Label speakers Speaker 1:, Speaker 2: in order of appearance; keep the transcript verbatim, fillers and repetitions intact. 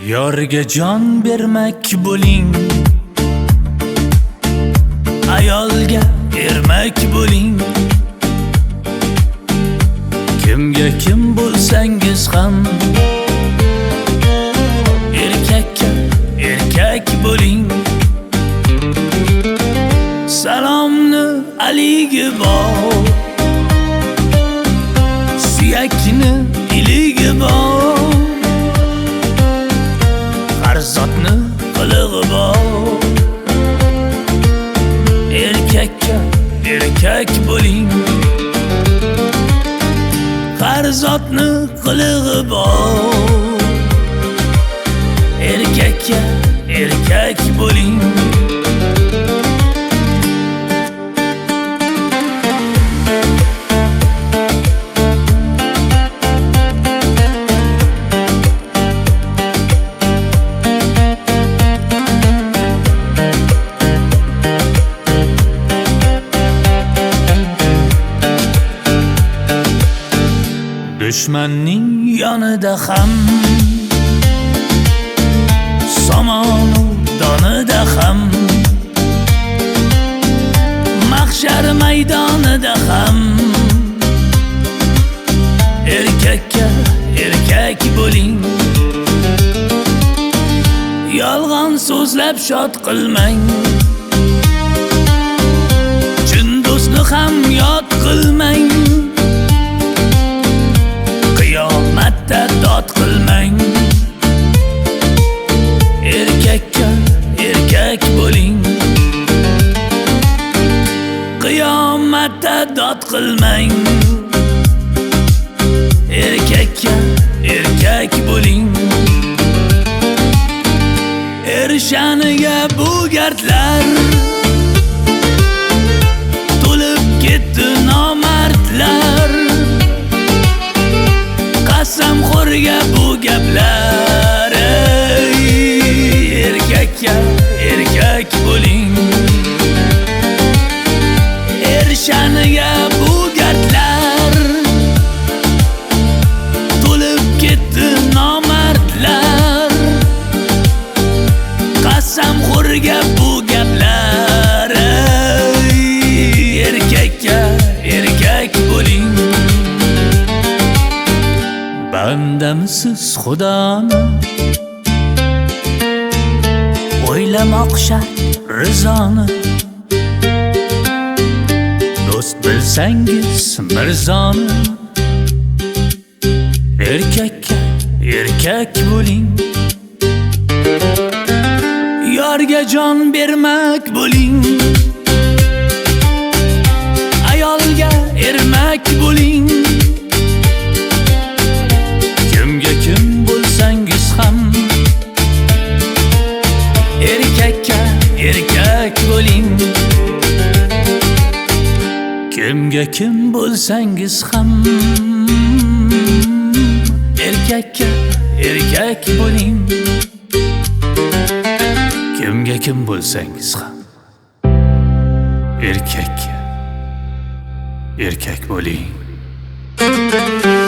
Speaker 1: Yorga jon bermak bo'ling, ayolga ermak bo'ling. Kimga kim bo'lsangiz ham erkakka erkak bo'ling. Salomni aligi bor, suyakni iligi bor, farzotni qilig'i bor. Erkakka erkak bo'ling, farzotni qilig'i bor. Erkakka erkak bo'ling. Dushmanning yonida ham, somonu donida ham, mahshar maydonida ham erkakka erkak bo'ling. Yolg'on so'zlab shod qilmang, chin do'stni ham yod qilmang. Qiyomatda dod qilmang. Erkakka erkak bo'ling, qiyomatda dod qilmang. Erkakka erkak bo'ling. Er sha'niga bu gardlar to'lib ketdi nomardlar. Qasamxo'rga bu gaplar. Erkakka erkak bo'ling. Er sha'niga bu gardlar to'lib ketdi nomardlar. Qasamxo'rga bu gaplar. Erkakka erkak bo'ling. Bandamisiz Xudoni, o'ylamoq shart rizoni. Do'st bilsangiz mirzoni. Erkakka erkak bo'ling. Yorga jon bermak bo'ling, ayolga ermak bo'ling. Kimga kim bo'lsangiz ham erkakka erkak bo'ling. Kimga kim bo'lsangiz ham erkakka erkak bo'ling. Kimga kim bo'lsangiz ham erkakka erkak bo'ling.